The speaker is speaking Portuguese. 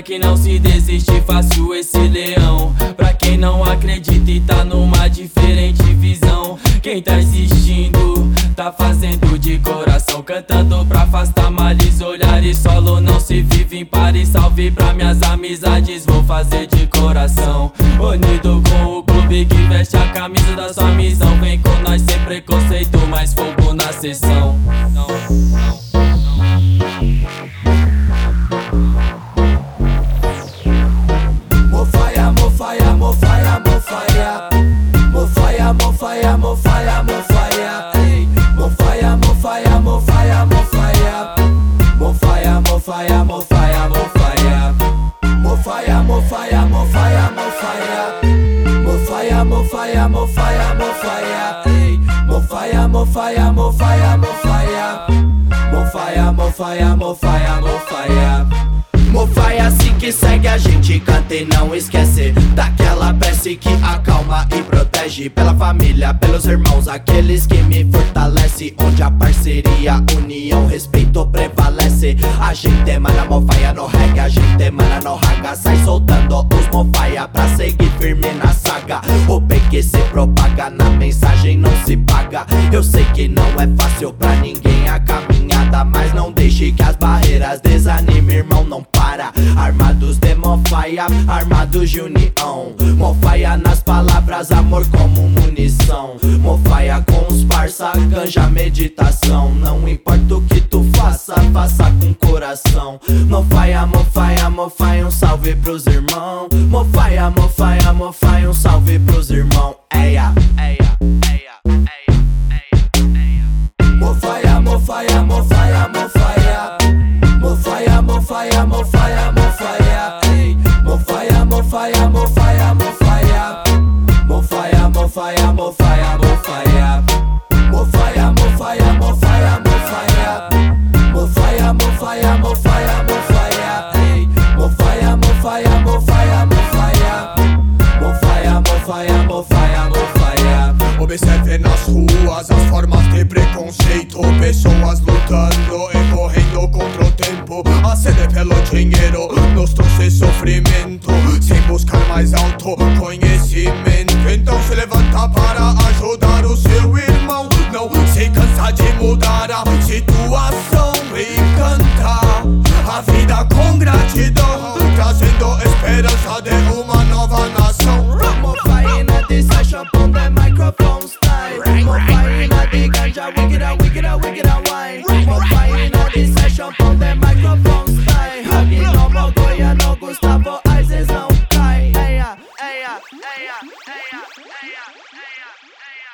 Pra quem não se desiste fácil esse leão. Pra quem não acredita e tá numa diferente visão. Quem tá existindo tá fazendo de coração, cantando pra afastar males, olhares. Solo não se vive em pares. Salve pra minhas amizades, vou fazer de coração. Unido com o clube que veste a camisa da sua missão. Vem com nós sem preconceito, mais fogo na sessão. Mofaia, mofaia, mofaia, mofaia. Mofaia, mofaia, mofaia, mofaia. Mofaia, mofaia, mofaia, mofaia. Mofaia, mofaia, mofaia, mofaia. Mofaia, mofaia, mofaia, mofaia. Mofaia, mofaia, mofaia, mofaia. Mofaia, mofaia, mofaia, mofaia. Mofaia, mofaia, mofaia, mofaia. Mofaia assim que segue, a gente canta e não esquece daquela prece que acalma e protege. Pela família, pelos irmãos, aqueles que me fortalece. Onde a parceria, união, respeito prevalece. A gente emana mofaia no reggae, a gente emana no raga. Sai soltando os mofaia pra seguir firme na saga. O bem que se propaga, na mensagem não se paga. Eu sei que não é fácil pra ninguém a caminhada, mas não deixe que as barreiras desanime, irmão, não para. Armados de mofaia, armados de união. Mofaia nas palavras, amor como munição. Mofaia com os parça, ganja, meditação. Não importa o que tu faça, faça com coração. Mofaia, mofaia, mofaia, um salve pros irmãos. Mofaia, mofaia, mofaia, um salve pros irmãos. Eia, eia, eia, eia, eia, eia. Mofaia, mofaia, mofaia, mofaia. Mofaia, mofaia, mofaia, mofaia. Mofaia, mofaia, mofaia, mofaia. Mofaia, mofaia, mofaia, mofaia. Mofaia, mofaia, mofaia, mofaia. Mofaia, mofaia, mofaia, mofaia. Mofaia, mofaia, mofaia, mofaia. Mofaia, mofaia, mofaia, mofaia. Observe nas ruas as formas de preconceito. Pessoas lutando e correndo contra o tempo. A sede pelo dinheiro nos trouxe sofrimento, sem buscar mais alto conhecimento. Então se levanta para ajudar o seu irmão. Não se cansa de mudar a situação e cantar a vida com gratidão, trazendo esperança de uma nova nação. Mofaia na the session, on the microphone style. Mofaia na the ganja, wicked, wicked, wicked wine. Mofaia na the session, on the microphone style. Aqui no Montoya, no Gustavo, Aizes não cai. Eia, eia, eia, eia, eia, eia, eia.